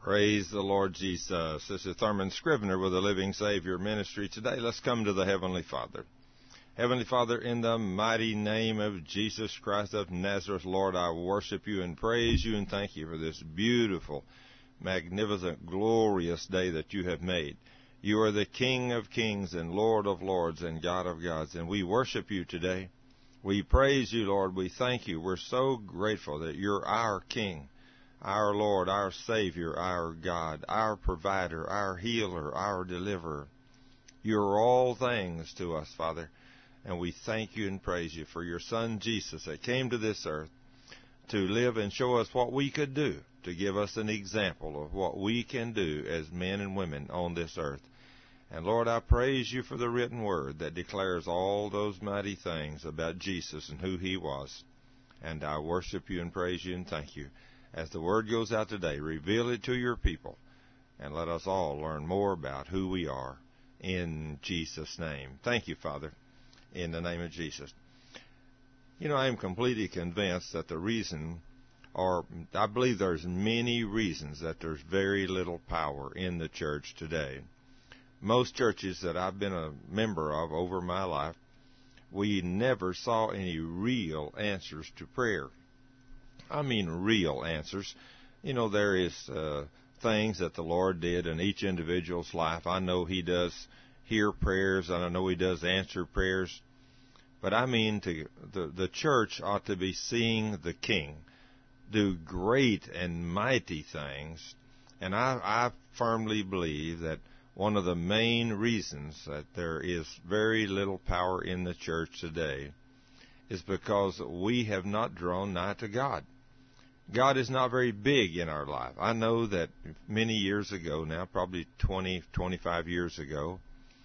Praise the Lord Jesus. This is Thurman Scrivener with the Living Savior Ministry. Today, let's come to the Heavenly Father. Heavenly Father, in the mighty name of Jesus Christ of Nazareth, Lord, I worship you and praise you and thank you for this beautiful, magnificent, glorious day that you have made. You are the King of kings and Lord of lords and God of gods, and we worship you today. We praise you, Lord. We thank you. We're so grateful that you're our King, our Lord, our Savior, our God, our provider, our healer, our deliverer. You're all things to us, Father, and we thank you and praise you for your Son, Jesus, that came to this earth to live and show us what we could do, to give us an example of what we can do as men and women on this earth. And, Lord, I praise you for the written word that declares all those mighty things about Jesus and who he was. And I worship you and praise you and thank you. As the word goes out today, reveal it to your people, and let us all learn more about who we are in Jesus' name. Thank you, Father, in the name of Jesus. You know, I am completely convinced that the reason, or I believe there's many reasons that there's very little power in the church today. Most churches that I've been a member of over my life, we never saw any real answers to prayer. I mean real answers. You know, there is things that the Lord did in each individual's life. I know he does hear prayers, and I know he does answer prayers. But I mean, the church ought to be seeing the King do great and mighty things. And I firmly believe that one of the main reasons that there is very little power in the church today is because we have not drawn nigh to God. God is not very big in our life. I know that many years ago now, probably 20, 25 years ago,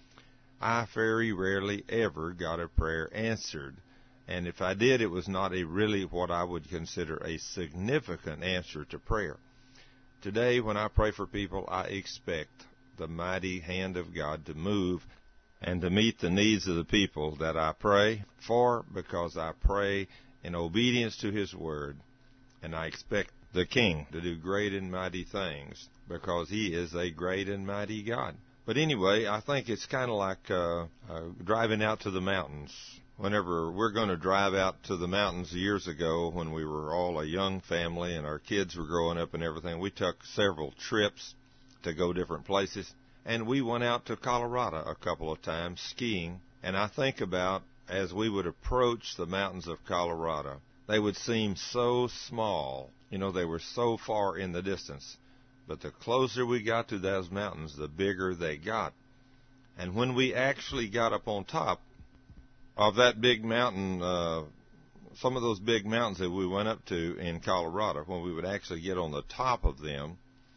I very rarely ever got a prayer answered. And if I did, it was not a really what I would consider a significant answer to prayer. Today, when I pray for people, I expect the mighty hand of God to move and to meet the needs of the people that I pray for, because I pray in obedience to his word. And I expect the King to do great and mighty things because he is a great and mighty God. But anyway, I think it's kind of like driving out to the mountains. Whenever we're going to drive out to the mountains years ago when we were all a young family and our kids were growing up and everything, we took several trips to go different places. And we went out to Colorado a couple of times skiing. And I think about as we would approach the mountains of Colorado, they would seem so small. You know, they were so far in the distance. But the closer we got to those mountains, the bigger they got. And when we actually got up on top of that big mountain, some of those big mountains that we went up to in Colorado, when we would actually get on the top of them,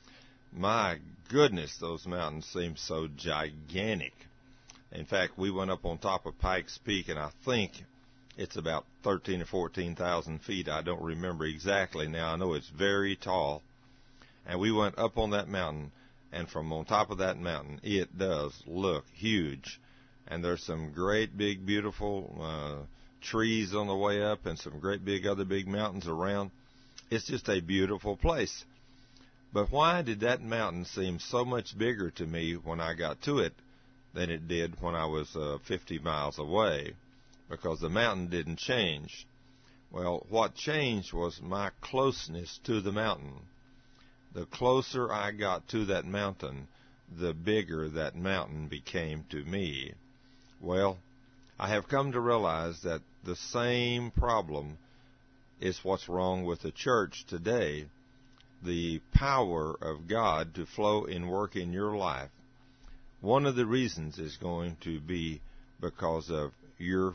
my goodness, those mountains seemed so gigantic. In fact, we went up on top of Pikes Peak, and I think it's about 13 or 14,000 feet. I don't remember exactly now. I know it's very tall. And we went up on that mountain, and from on top of that mountain, it does look huge. And there's some great big, beautiful trees on the way up and some great big other big mountains around. It's just a beautiful place. But why did that mountain seem so much bigger to me when I got to it than it did when I was 50 miles away? Because the mountain didn't change. Well, what changed was my closeness to the mountain. The closer I got to that mountain, the bigger that mountain became to me. Well, I have come to realize that the same problem is what's wrong with the church today. The power of God to flow and work in your life. One of the reasons is going to be because of you're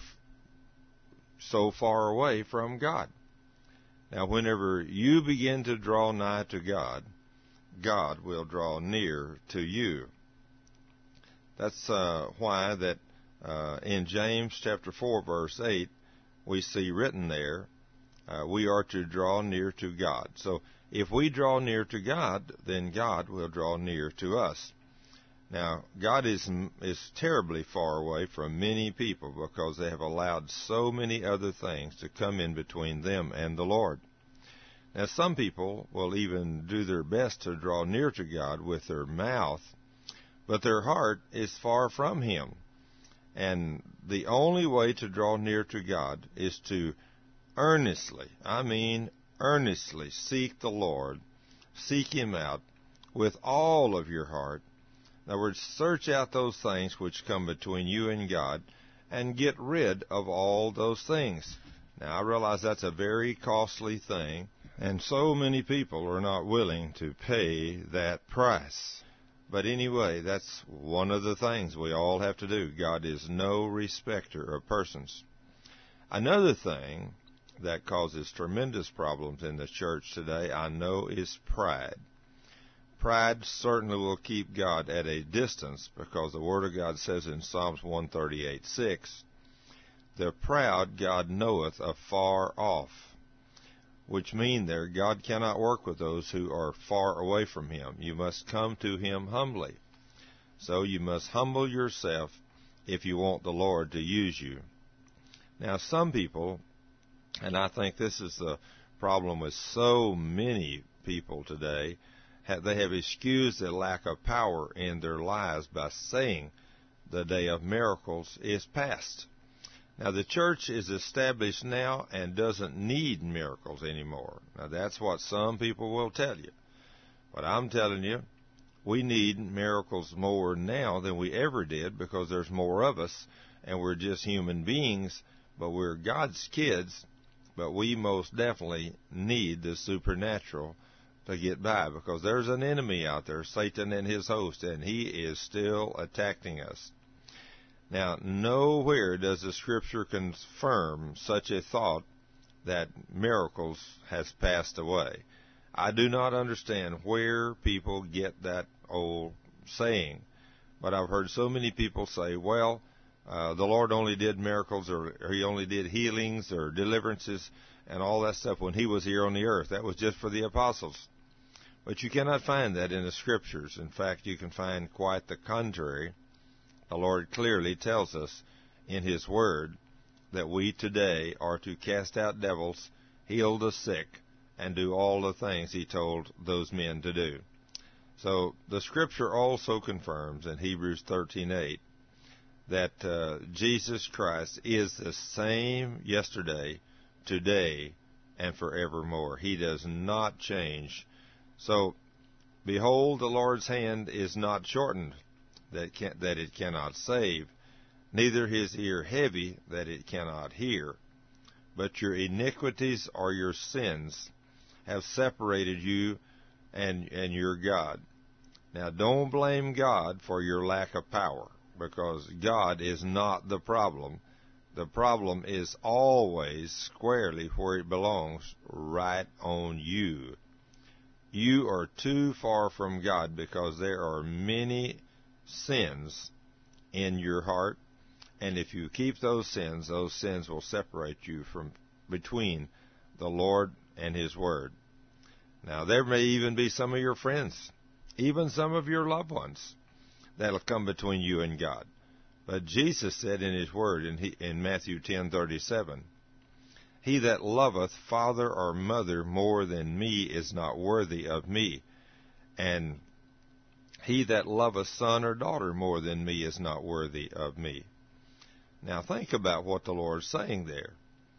so far away from God. Now, whenever you begin to draw nigh to God, God will draw near to you. That's why that in James chapter 4, verse 8, we see written there, we are to draw near to God. So if we draw near to God, then God will draw near to us. Now, God is terribly far away from many people because they have allowed so many other things to come in between them and the Lord. Now, some people will even do their best to draw near to God with their mouth, but their heart is far from Him. And the only way to draw near to God is to earnestly seek the Lord, seek Him out with all of your heart. In other words, search out those things which come between you and God and get rid of all those things. Now, I realize that's a very costly thing, and so many people are not willing to pay that price. But anyway, that's one of the things we all have to do. God is no respecter of persons. Another thing that causes tremendous problems in the church today, I know, is pride. Pride certainly will keep God at a distance, because the Word of God says in Psalms 138:6, "The proud God knoweth afar off," which mean there God cannot work with those who are far away from Him. You must come to Him humbly. So you must humble yourself if you want the Lord to use you. Now, some people, and I think this is the problem with so many people today, they have excused the lack of power in their lives by saying the day of miracles is past. Now, the church is established now and doesn't need miracles anymore. Now, that's what some people will tell you. But I'm telling you, we need miracles more now than we ever did, because there's more of us, and we're just human beings, but we're God's kids. But we most definitely need the supernatural to get by, because there's an enemy out there, Satan and his host, and he is still attacking us. Now, nowhere does the Scripture confirm such a thought that miracles has passed away. I do not understand where people get that old saying, but I've heard so many people say, well, the Lord only did miracles, or He only did healings or deliverances and all that stuff when He was here on the earth. That was just for the apostles. But you cannot find that in the Scriptures. In fact, you can find quite the contrary. The Lord clearly tells us in His Word that we today are to cast out devils, heal the sick, and do all the things He told those men to do. So the Scripture also confirms in Hebrews 13:8 that Jesus Christ is the same yesterday, today, and forevermore. He does not change. So, behold, the Lord's hand is not shortened, that it cannot save, neither His ear heavy, that it cannot hear. But your iniquities or your sins have separated you and your God. Now, don't blame God for your lack of power, because God is not the problem. The problem is always squarely where it belongs, right on you. You are too far from God, because there are many sins in your heart, and if you keep those sins will separate you from between the Lord and His Word. Now, there may even be some of your friends, even some of your loved ones, that'll come between you and God. But Jesus said in His Word in Matthew 10:37, "He that loveth father or mother more than me is not worthy of me, and he that loveth son or daughter more than me is not worthy of me." Now, think about what the Lord's saying there.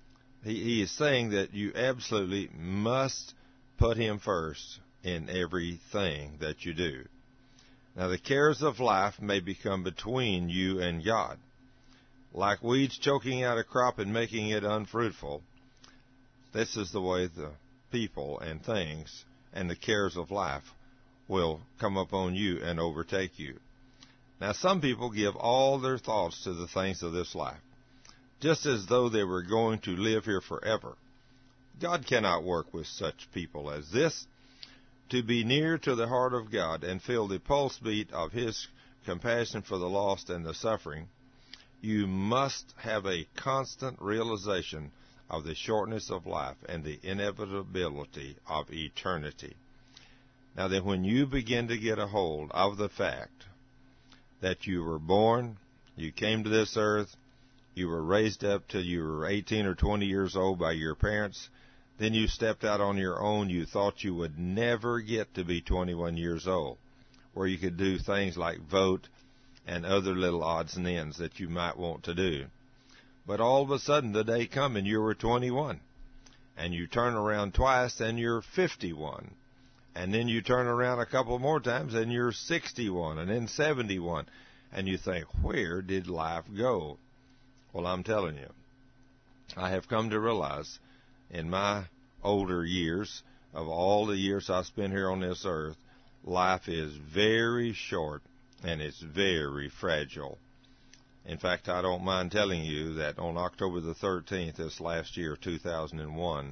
He is saying that you absolutely must put Him first in everything that you do. Now, the cares of life may become between you and God. Like weeds choking out a crop and making it unfruitful, this is the way the people and things and the cares of life will come upon you and overtake you. Now, some people give all their thoughts to the things of this life, just as though they were going to live here forever. God cannot work with such people as this. To be near to the heart of God and feel the pulse beat of His compassion for the lost and the suffering, you must have a constant realization of the shortness of life and the inevitability of eternity. Now then, when you begin to get a hold of the fact that you were born, you came to this earth, you were raised up till you were 18 or 20 years old by your parents, Then you stepped out on your own. You thought you would never get to be 21 years old, where you could do things like vote and other little odds and ends that you might want to do. But all of a sudden, the day come and you were 21. And you turn around twice and you're 51. And then you turn around a couple more times and you're 61 and then 71. And you think, where did life go? Well, I'm telling you, I have come to realize in my older years, of all the years I spent here on this earth, life is very short and it's very fragile. In fact, I don't mind telling you that on October the 13th, this last year, 2001,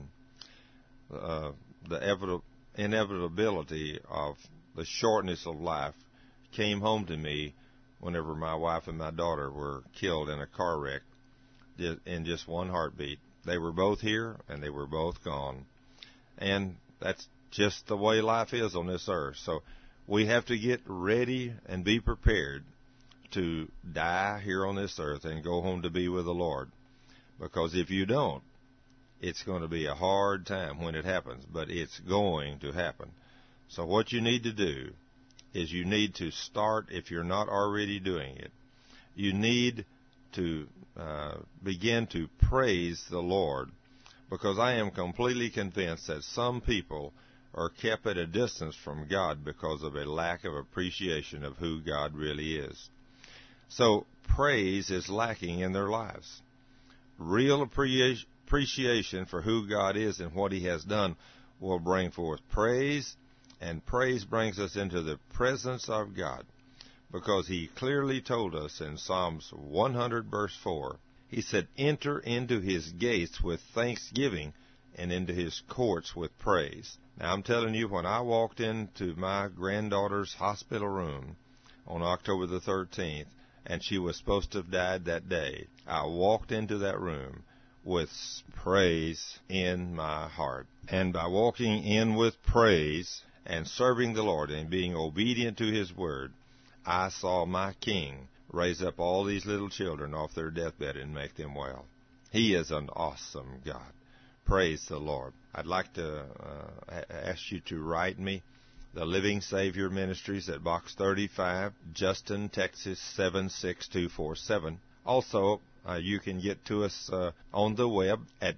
the inevitability of the shortness of life came home to me whenever my wife and my daughter were killed in a car wreck in just one heartbeat. They were both here, and they were both gone. And that's just the way life is on this earth. So we have to get ready and be prepared to die here on this earth and go home to be with the Lord. Because if you don't, it's going to be a hard time when it happens, but it's going to happen. So what you need to do is you need to start, if you're not already doing it, you need to begin to praise the Lord, because I am completely convinced that some people are kept at a distance from God because of a lack of appreciation of who God really is. So praise is lacking in their lives. Real appreciation for who God is and what He has done will bring forth praise, and praise brings us into the presence of God, because He clearly told us in Psalms 100 verse 4, He said, enter into His gates with thanksgiving and into His courts with praise. Now I'm telling you, when I walked into my granddaughter's hospital room on October the 13th, and she was supposed to have died that day, I walked into that room with praise in my heart. And by walking in with praise and serving the Lord and being obedient to His word, I saw my King raise up all these little children off their deathbed and make them well. He is an awesome God. Praise the Lord. I'd like to ask you to write me, the Living Savior Ministries at Box 35, Justin, Texas 76247. Also, you can get to us on the web at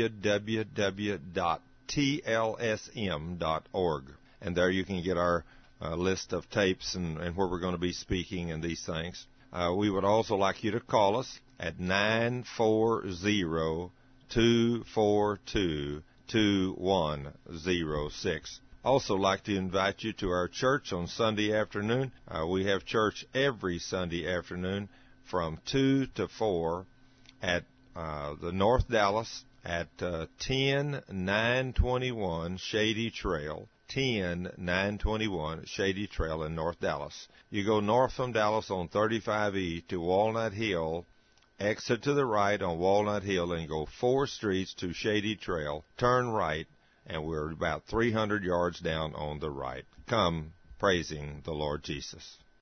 www.tlsm.org. And there you can get our list of tapes and where we're going to be speaking and these things. We would also like you to call us at 940-242-2106. Also like to invite you to our church on Sunday afternoon. We have church every Sunday afternoon from 2 to 4 at the North Dallas at 10921 Shady Trail. 10921 Shady Trail in North Dallas. You go north from Dallas on 35E to Walnut Hill, exit to the right on Walnut Hill and go 4 streets to Shady Trail, turn right, and we're about 300 yards down on the right. Come praising the Lord Jesus.